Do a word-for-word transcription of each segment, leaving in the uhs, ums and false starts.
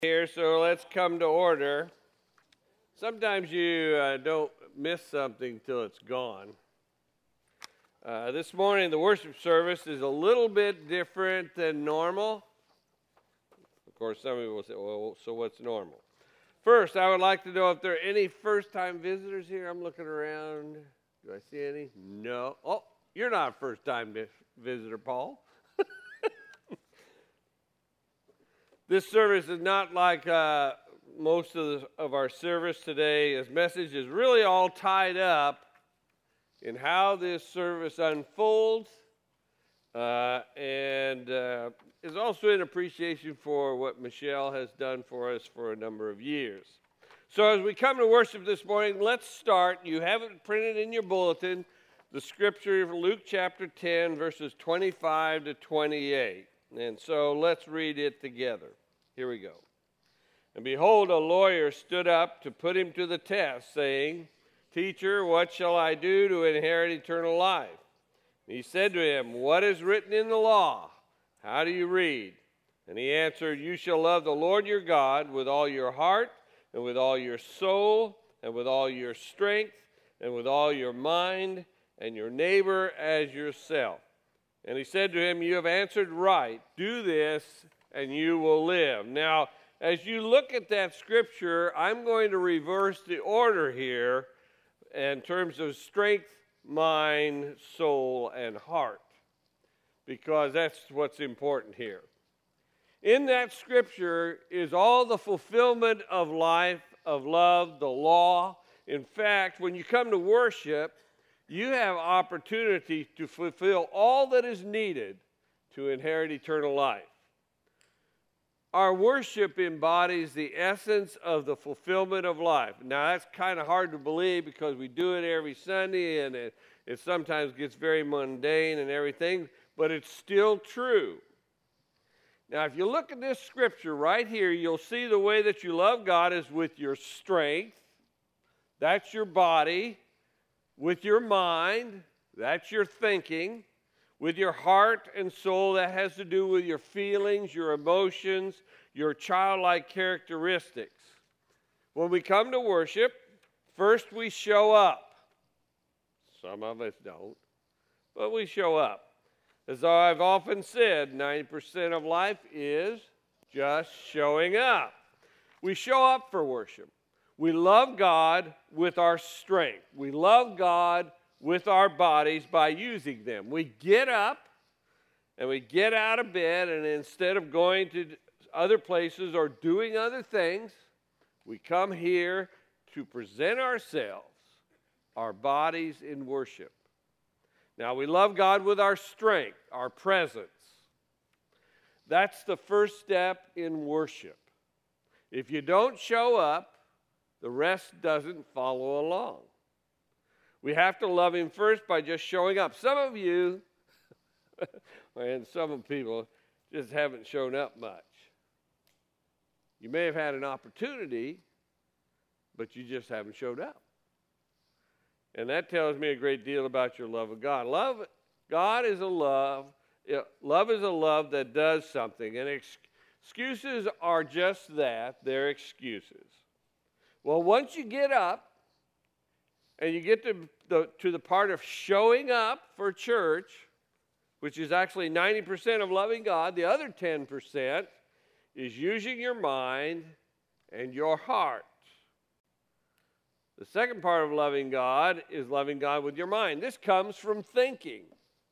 Here, so let's come to order. Sometimes you uh, don't miss something till it's gone. Uh, this morning, the worship service is a little bit different than normal. Of course, some people will say, well, so what's normal? First, I would like to know if there are any first-time visitors here. I'm looking around. Do I see any? No. Oh, you're not a first-time visitor, Paul. This service is not like uh, most of, the, of our service today. This message is really all tied up in how this service unfolds uh, and uh, is also an appreciation for what Michelle has done for us for a number of years. So as we come to worship this morning, let's start. You have it printed in your bulletin, the scripture of Luke chapter ten, verses twenty-five to twenty-eight. And so let's read it together. Here we go. And behold, a lawyer stood up to put him to the test, saying, Teacher, what shall I do to inherit eternal life? And he said to him, What is written in the law? How do you read? And he answered, You shall love the Lord your God with all your heart, and with all your soul, and with all your strength, and with all your mind, and your neighbor as yourself. And he said to him, You have answered right. Do this, and you will live. Now, as you look at that scripture, I'm going to reverse the order here in terms of strength, mind, soul, and heart, because that's what's important here. In that scripture is all the fulfillment of life, of love, the law. In fact, when you come to worship, you have opportunity to fulfill all that is needed to inherit eternal life. Our worship embodies the essence of the fulfillment of life. Now, that's kind of hard to believe because we do it every Sunday, and it, it sometimes gets very mundane and everything, but it's still true. Now, if you look at this scripture right here, you'll see the way that you love God is with your strength. That's your body. With your mind, that's your thinking. With your heart and soul, that has to do with your feelings, your emotions, your childlike characteristics. When we come to worship, first we show up. Some of us don't, but we show up. As I've often said, ninety percent of life is just showing up. We show up for worship. We love God with our strength. We love God with our bodies by using them. We get up and we get out of bed, and instead of going to other places or doing other things, we come here to present ourselves, our bodies in worship. Now, we love God with our strength, our presence. That's the first step in worship. If you don't show up, the rest doesn't follow along. We have to love Him first by just showing up. Some of you, and some people, just haven't shown up much. You may have had an opportunity, but you just haven't showed up. And that tells me a great deal about your love of God. Love, God is a love. Love is a love that does something. And ex- excuses are just that. They're excuses. Well, once you get up and you get to the, to the part of showing up for church, which is actually ninety percent of loving God, the other ten percent is using your mind and your heart. The second part of loving God is loving God with your mind. This comes from thinking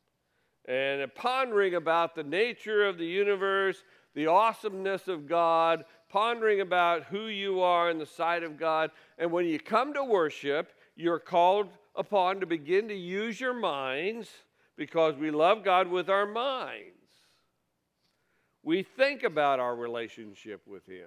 and pondering about the nature of the universe, the awesomeness of God, pondering about who you are in the sight of God. And when you come to worship, you're called upon to begin to use your minds because we love God with our minds. We think about our relationship with Him,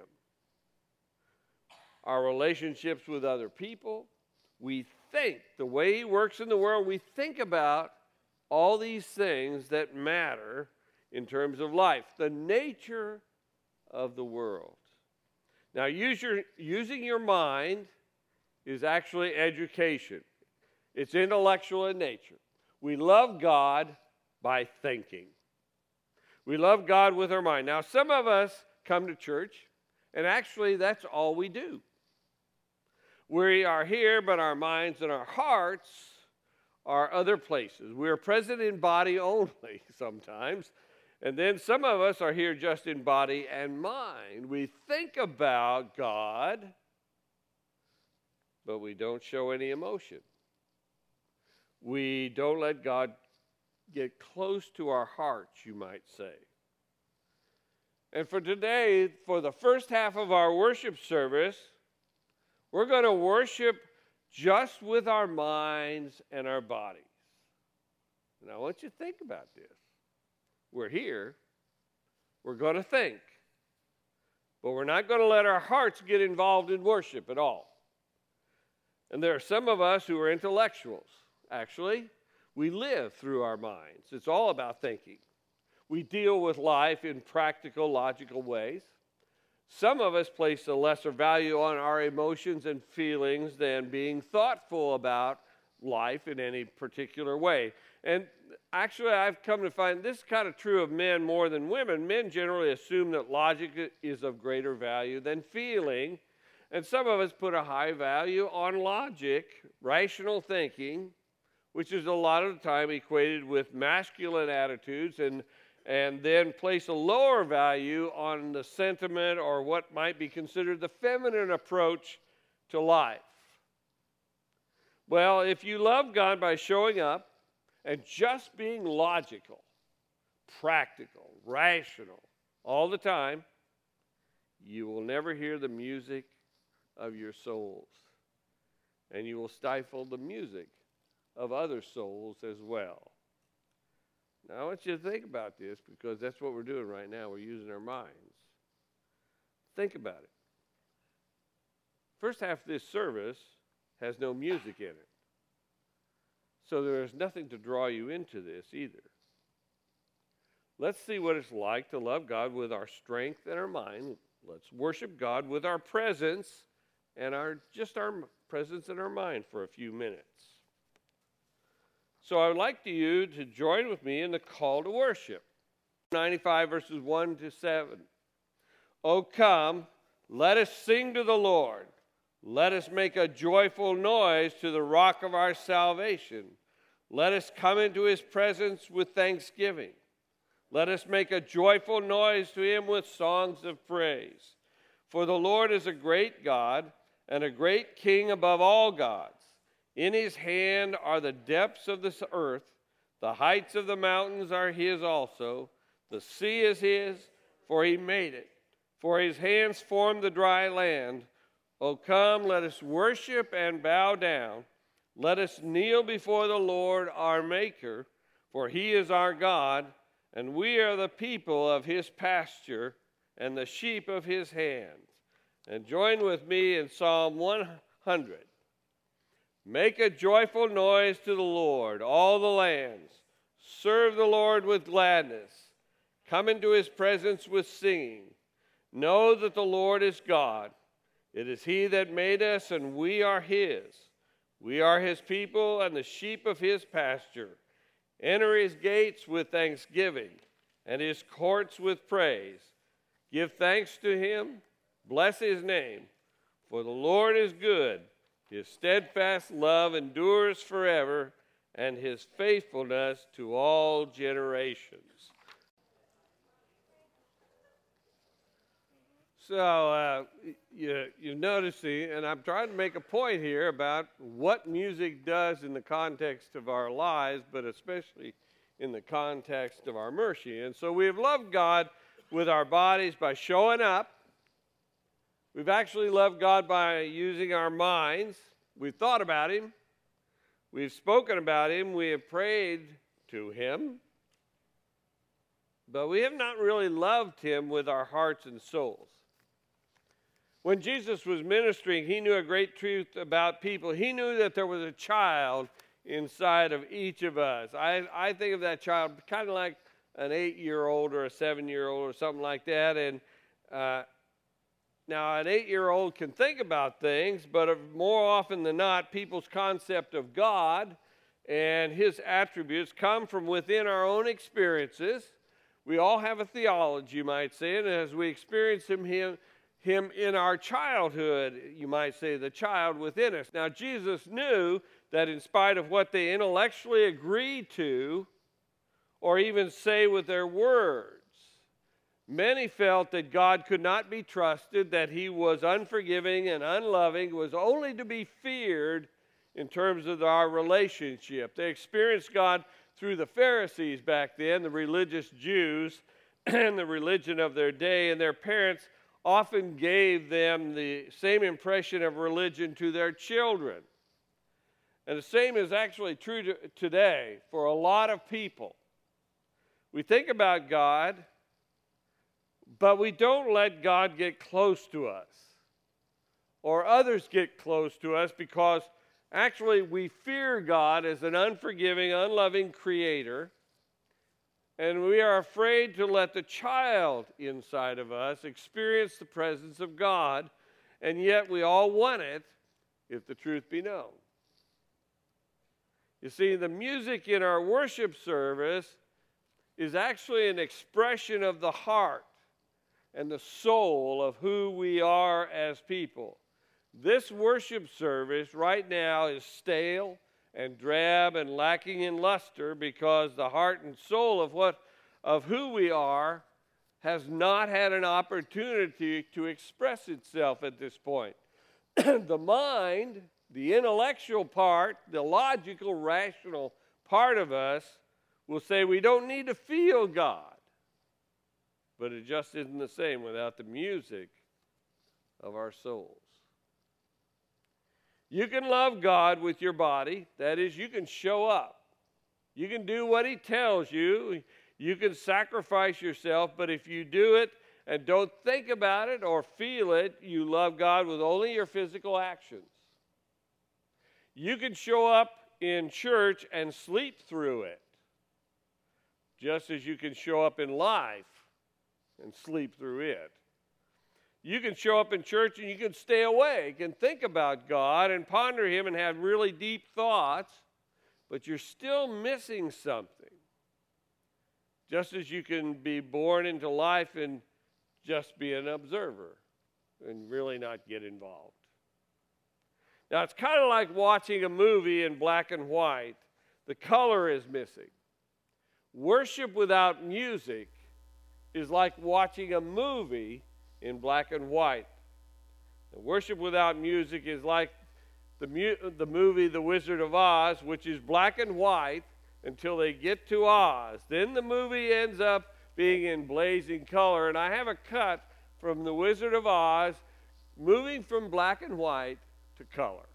our relationships with other people. We think the way He works in the world. We think about all these things that matter in terms of life, the nature of the world. Now, use your, using your mind is actually education. It's intellectual in nature. We love God by thinking. We love God with our mind. Now, some of us come to church And actually, that's all we do. We are here, but our minds and our hearts are other places. We are present in body only sometimes. And then some of us are here just in body and mind. We think about God, but we don't show any emotion. We don't let God get close to our hearts, you might say. And for today, for the first half of our worship service, we're going to worship just with our minds and our bodies. And I want you to think about this. We're here. We're going to think. But we're not going to let our hearts get involved in worship at all. And there are some of us who are intellectuals. Actually, we live through our minds. It's all about thinking. We deal with life in practical, logical ways. Some of us place a lesser value on our emotions and feelings than being thoughtful about life in any particular way. And actually, I've come to find this is kind of true of men more than women. Men generally assume that logic is of greater value than feeling. And some of us put a high value on logic, rational thinking, which is a lot of the time equated with masculine attitudes, and and then place a lower value on the sentiment or what might be considered the feminine approach to life. Well, if you love God by showing up and just being logical, practical, rational all the time, you will never hear the music of your souls. And you will stifle the music of other souls as well. Now, I want you to think about this because that's what we're doing right now. We're using our minds. Think about it. First half of this service has no music in it. So there is nothing to draw you into this either. Let's see what it's like to love God with our strength and our mind. Let's worship God with our presence and our just our presence and our mind for a few minutes. So I would like you to join with me in the call to worship. ninety-five verses one to seven. O come, let us sing to the Lord. Let us make a joyful noise to the rock of our salvation. Let us come into his presence with thanksgiving. Let us make a joyful noise to him with songs of praise. For the Lord is a great God and a great King above all gods. In his hand are the depths of this earth. The heights of the mountains are his also. The sea is his, for he made it. For his hands formed the dry land. O come, let us worship and bow down. Let us kneel before the Lord our Maker, for he is our God, and we are the people of his pasture and the sheep of his hand. And join with me in Psalm one hundred. Make a joyful noise to the Lord, all the lands. Serve the Lord with gladness. Come into his presence with singing. Know that the Lord is God. It is he that made us, and we are his. We are his people and the sheep of his pasture. Enter his gates with thanksgiving and his courts with praise. Give thanks to him. Bless his name. For the Lord is good. His steadfast love endures forever, and his faithfulness to all generations. So uh, you, you're noticing, and I'm trying to make a point here about what music does in the context of our lives, but especially in the context of our mercy. And so we have loved God with our bodies by showing up. We've actually loved God by using our minds. We've thought about him. We've spoken about him. We have prayed to him. But we have not really loved him with our hearts and souls. When Jesus was ministering, he knew a great truth about people. He knew that there was a child inside of each of us. I, I think of that child kind of like an eight-year-old or a seven-year-old or something like that. And uh, now an eight-year-old can think about things, but more often than not, people's concept of God and his attributes come from within our own experiences. We all have a theology, you might say, and as we experience him, him him in our childhood, you might say, the child within us. Now, Jesus knew that in spite of what they intellectually agreed to, or even say with their words, many felt that God could not be trusted, that he was unforgiving and unloving, was only to be feared in terms of our relationship. They experienced God through the Pharisees back then, the religious Jews, and the religion of their day, and their parents often gave them the same impression of religion to their children. And the same is actually true to, today for a lot of people. We think about God, but we don't let God get close to us, or others get close to us, because actually we fear God as an unforgiving, unloving creator, and we are afraid to let the child inside of us experience the presence of God, and yet we all want it, if the truth be known. You see, the music in our worship service is actually an expression of the heart and the soul of who we are as people. This worship service right now is stale and drab and lacking in luster because the heart and soul of what of who we are has not had an opportunity to express itself at this point. The mind, the intellectual part, the logical, rational part of us will say we don't need to feel God. But it just isn't the same without the music of our souls. You can love God with your body. That is, you can show up. You can do what he tells you. You can sacrifice yourself, but if you do it and don't think about it or feel it, you love God with only your physical actions. You can show up in church and sleep through it, just as you can show up in life and sleep through it. You can show up in church and you can stay awake and think about God and ponder him and have really deep thoughts, but you're still missing something. Just as you can be born into life and just be an observer and really not get involved. Now, it's kind of like watching a movie in black and white. The color is missing. Worship without music is like watching a movie in black and white. And worship without music is like the, mu- the movie The Wizard of Oz, which is black and white until they get to Oz. Then the movie ends up being in blazing color. And I have a cut from The Wizard of Oz, moving from black and white to color.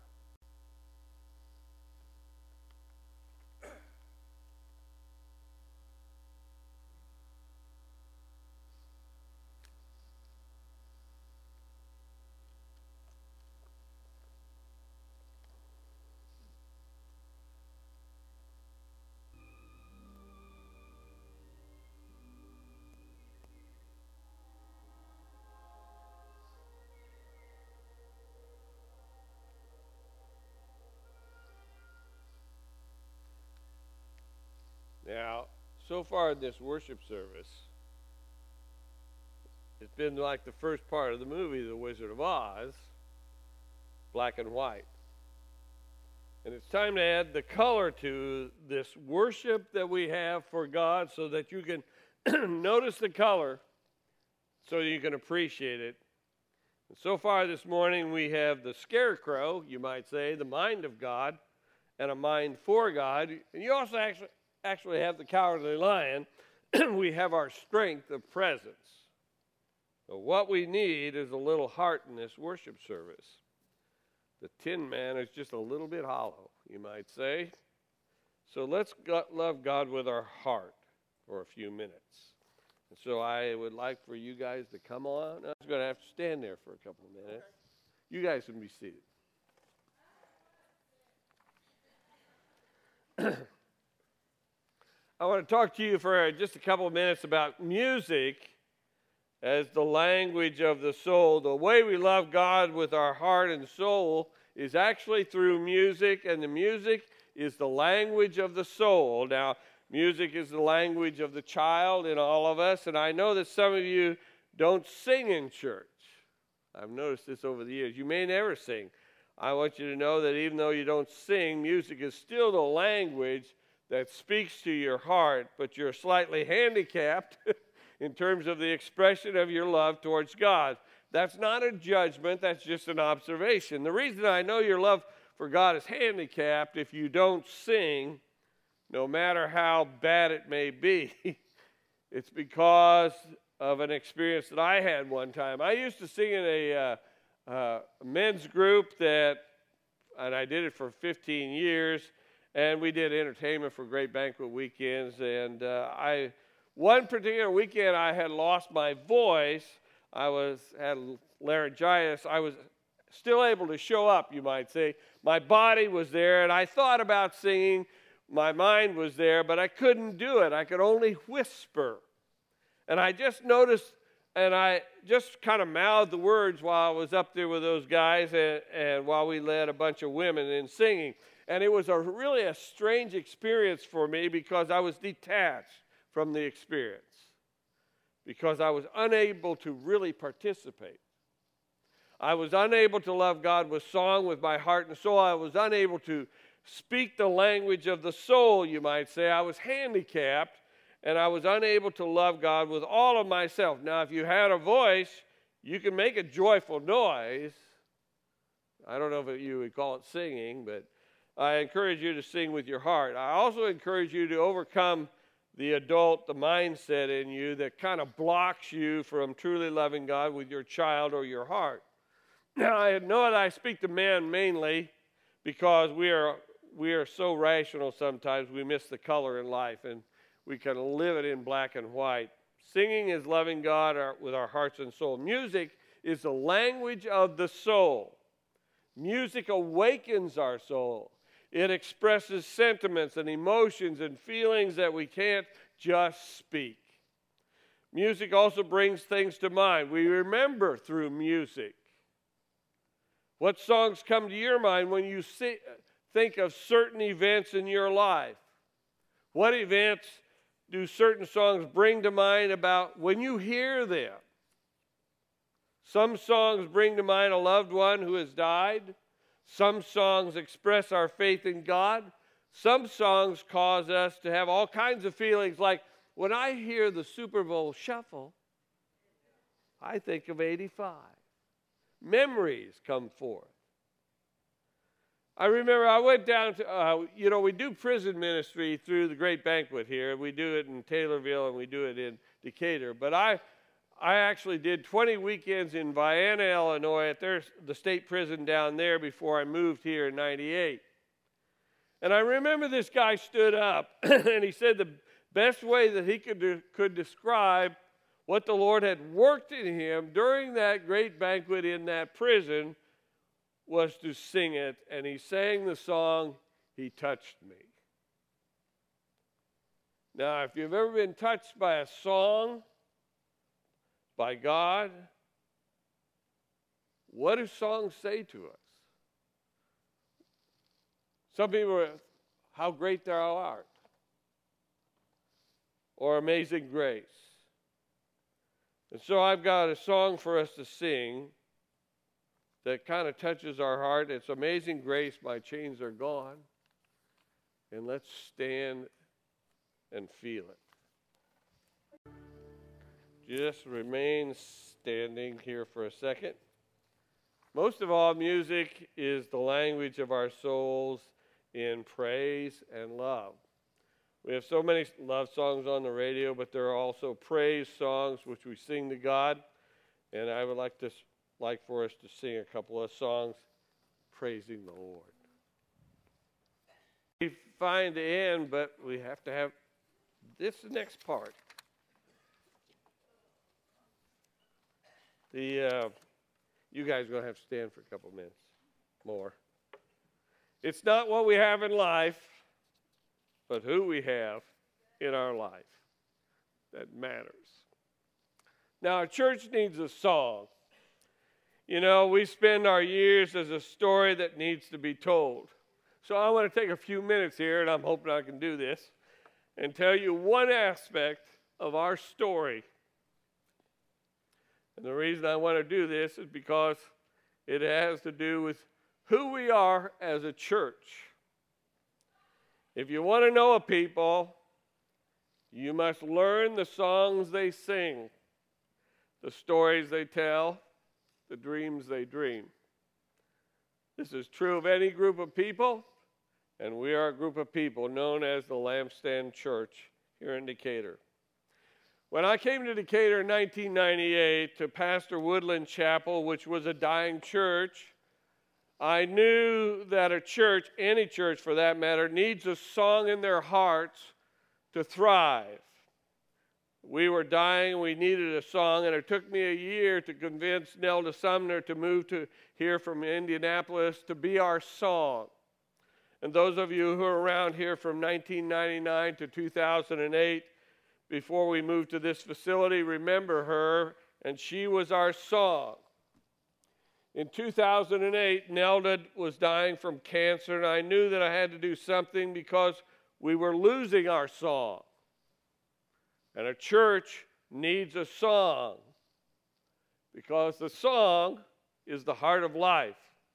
Now, so far in this worship service, it's been like the first part of the movie, The Wizard of Oz, black and white. And it's time to add the color to this worship that we have for God so that you can notice the color so you can appreciate it. And so far this morning, we have the scarecrow, you might say, the mind of God, and a mind for God. And you also actually actually have the cowardly lion. We have our strength of presence. So what we need is a little heart in this worship service. The Tin Man is just a little bit hollow, you might say. So let's go- love God with our heart for a few minutes. And so I would like for you guys to come on. I'm going to have to stand there for a couple of minutes. You guys can be seated. I want to talk to you for just a couple of minutes about music as the language of the soul. The way we love God with our heart and soul is actually through music, and the music is the language of the soul. Now, music is the language of the child in all of us, and I know that some of you don't sing in church. I've noticed this over the years. You may never sing. I want you to know that even though you don't sing, music is still the language that speaks to your heart, but you're slightly handicapped in terms of the expression of your love towards God. That's not a judgment, that's just an observation. The reason I know your love for God is handicapped if you don't sing, no matter how bad it may be, it's because of an experience that I had one time. I used to sing in a uh, uh, men's group that, and I did it for fifteen years, and we did entertainment for Great Banquet weekends, and uh, I, one particular weekend I had lost my voice. I was had laryngitis. I was still able to show up, you might say. My body was there, and I thought about singing. My mind was there, but I couldn't do it. I could only whisper. And I just noticed, and I just kind of mouthed the words while I was up there with those guys, and, and while we led a bunch of women in singing. And it was a really a strange experience for me because I was detached from the experience, because I was unable to really participate. I was unable to love God with song, with my heart and soul. I was unable to speak the language of the soul, you might say. I was handicapped, and I was unable to love God with all of myself. Now, if you had a voice, you can make a joyful noise. I don't know if you would call it singing, but I encourage you to sing with your heart. I also encourage you to overcome the adult, the mindset in you that kind of blocks you from truly loving God with your child or your heart. Now, I know that I speak to men mainly because we are we are so rational sometimes we miss the color in life, and we kind of live it in black and white. Singing is loving God with our hearts and soul. Music is the language of the soul. Music awakens our soul. It expresses sentiments and emotions and feelings that we can't just speak. Music also brings things to mind. We remember through music. What songs come to your mind when you see, think of certain events in your life? What events do certain songs bring to mind about when you hear them? Some songs bring to mind a loved one who has died. Some songs express our faith in God. Some songs cause us to have all kinds of feelings, like when I hear the Super Bowl shuffle, I think of eighty-five. Memories come forth. I remember I went down to, uh, you know, we do prison ministry through the Great Banquet here. We do it in Taylorville and we do it in Decatur. But I I actually did twenty weekends in Vienna, Illinois, at their, the state prison down there before I moved here in ninety-eight. And I remember this guy stood up and he said the best way that he could, de- could describe what the Lord had worked in him during that great banquet in that prison was to sing it. And he sang the song, "He Touched Me." Now, if you've ever been touched by a song, by God, what do songs say to us? Some people are, "How great thou art," or "Amazing Grace." And so I've got a song for us to sing that kind of touches our heart. It's "Amazing Grace, My Chains Are Gone." And let's stand and feel it. Just remain standing here for a second. Most of all, music is the language of our souls in praise and love. We have so many love songs on the radio, but there are also praise songs which we sing to God. And I would like to like for us to sing a couple of songs praising the Lord. We find the end, but we have to have this next part. The uh, you guys are going to have to stand for a couple minutes more. It's not what we have in life, but who we have in our life that matters. Now, our church needs a song. You know, we spend our years as a story that needs to be told. So I want to take a few minutes here, and I'm hoping I can do this, and tell you one aspect of our story. And the reason I want to do this is because it has to do with who we are as a church. If you want to know a people, you must learn the songs they sing, the stories they tell, the dreams they dream. This is true of any group of people, and we are a group of people known as the Lampstand Church here in Decatur. When I came to Decatur in nineteen ninety-eight to pastor Woodland Chapel, which was a dying church, I knew that a church, any church for that matter, needs a song in their hearts to thrive. We were dying, we needed a song, and it took me a year to convince Nelda Sumner to move to here from Indianapolis to be our song. And those of you who are around here from nineteen ninety-nine to two thousand eight, before we moved to this facility, remember her, and she was our song. In two thousand eight, Nelda was dying from cancer, and I knew that I had to do something because we were losing our song. And a church needs a song because the song is the heart of life.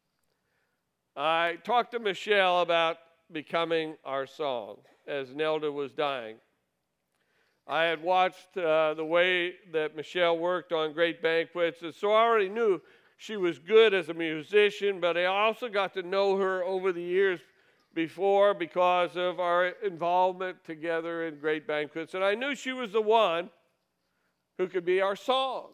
I talked to Michelle about becoming our song as Nelda was dying. I had watched uh, the way that Michelle worked on Great Banquets, and so I already knew she was good as a musician, but I also got to know her over the years before because of our involvement together in Great Banquets, and I knew she was the one who could be our song.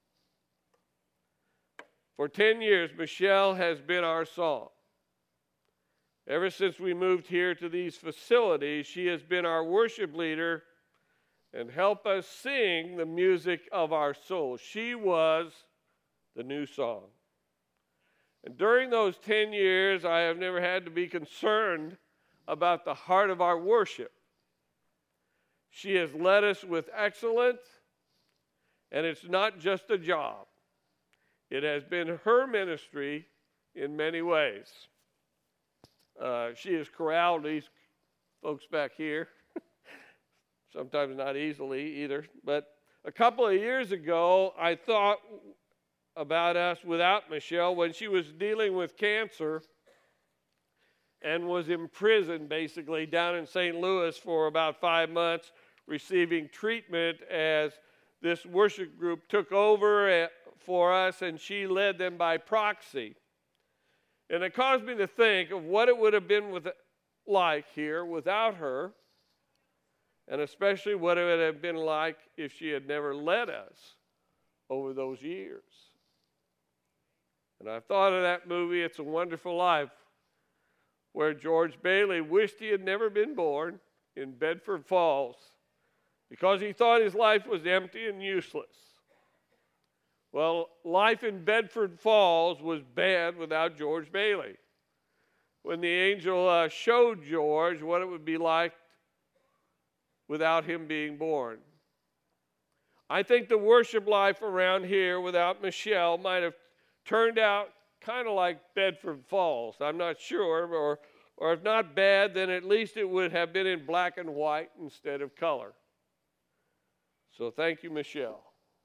For ten years, Michelle has been our song. Ever since we moved here to these facilities, she has been our worship leader and helped us sing the music of our soul. She was the new song. And during those ten years, I have never had to be concerned about the heart of our worship. She has led us with excellence, and it's not just a job. It has been her ministry in many ways. Uh, she has corralled these folks back here, sometimes not easily either. But a couple of years ago, I thought about us without Michelle when she was dealing with cancer and was imprisoned basically down in Saint Louis for about five months receiving treatment as this worship group took over for us and she led them by proxy. And it caused me to think of what it would have been with, like here without her, and especially what it would have been like if she had never led us over those years. And I've thought of that movie, It's a Wonderful Life, where George Bailey wished he had never been born in Bedford Falls because he thought his life was empty and useless. Well, life in Bedford Falls was bad without George Bailey. When the angel uh, showed George what it would be like without him being born. I think the worship life around here without Michelle might have turned out kind of like Bedford Falls. I'm not sure, or, or if not bad, then at least it would have been in black and white instead of color. So thank you, Michelle,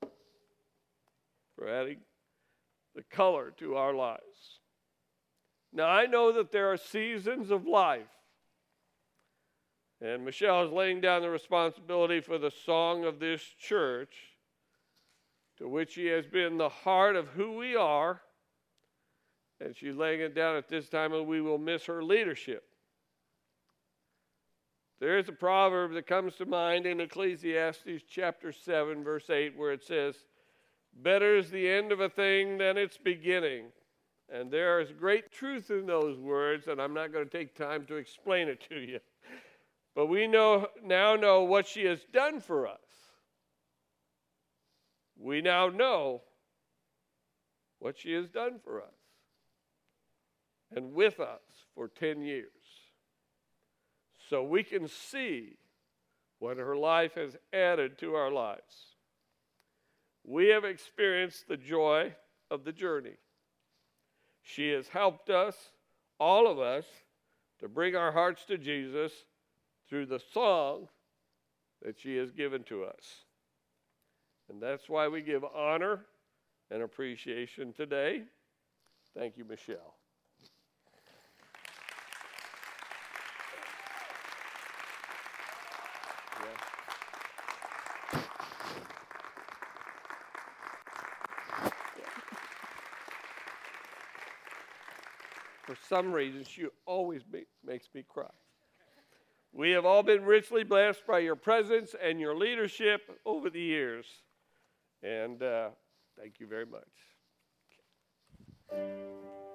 for adding the color to our lives. Now, I know that there are seasons of life, and Michelle is laying down the responsibility for the song of this church, to which she has been the heart of who we are, and she's laying it down at this time, and we will miss her leadership. There is a proverb that comes to mind in Ecclesiastes chapter seven, verse eight, where it says, "Better is the end of a thing than its beginning." And there is great truth in those words, and I'm not going to take time to explain it to you. But we know now know what she has done for us. We now know what she has done for us and with us for ten years. So we can see what her life has added to our lives. We have experienced the joy of the journey. She has helped us, all of us, to bring our hearts to Jesus through the song that she has given to us. And that's why we give honor and appreciation today. Thank you, Michelle. For some reason, she always make, makes me cry. We have all been richly blessed by your presence and your leadership over the years. And uh, thank you very much.